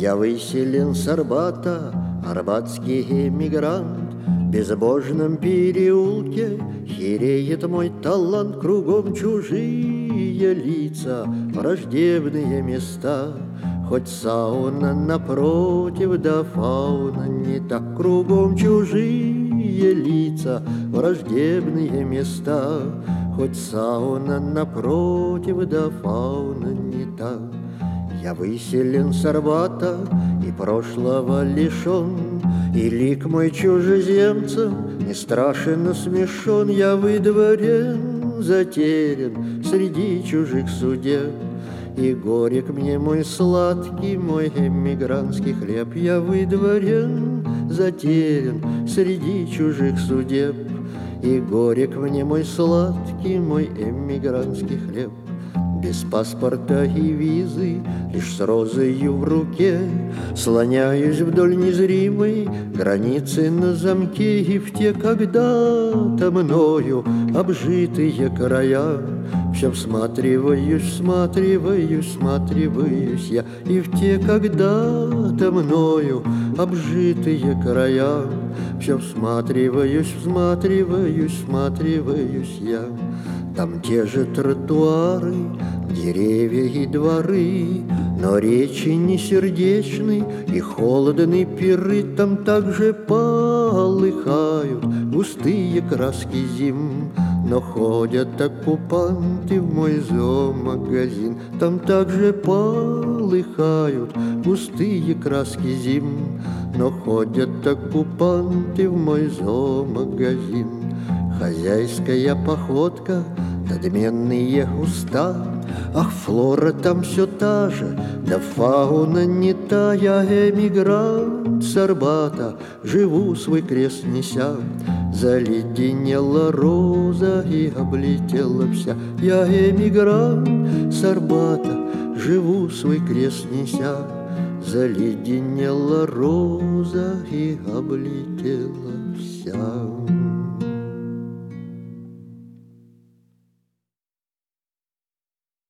Я выселен с Арбата, арбатский эмигрант. В безбожном переулке хереет мой талант. Кругом чужие лица, враждебные места. Хоть сауна напротив, да фауна не так. Кругом чужие лица, враждебные места. Хоть сауна напротив, да фауна не так. Я выселен с Арбата и прошлого лишен, и лик мой чужеземцам не страшен, но смешон. Я выдворен, затерян среди чужих судеб, и горек мне мой сладкий, мой эмигрантский хлеб. Я выдворен, затерян среди чужих судеб, и горек мне мой сладкий, мой эмигрантский хлеб. Без паспорта и визы, лишь с розою в руке, слоняюсь вдоль незримой границы на замке. И в те когда-то мною обжитые края все всматриваюсь, всматриваюсь, всматриваюсь я. И в те когда-то мною обжитые края все всматриваюсь, всматриваюсь, всматриваюсь я. Там те же тротуары, деревья и дворы, но речи не сердечны и холодны пиры. Там также полыхают густые краски зим, но ходят оккупанты в мой зоомагазин. Там также полыхают густые краски зим, но ходят оккупанты в мой зоомагазин. Хозяйская походка, надменные уста, ах, флора там все та же, да фауна не та. Я эмигрант с Арбата, живу свой крест неся. Заледенела роза и облетела вся. Я эмигрант с Арбата, живу свой крест неся. Заледенела роза и облетела вся.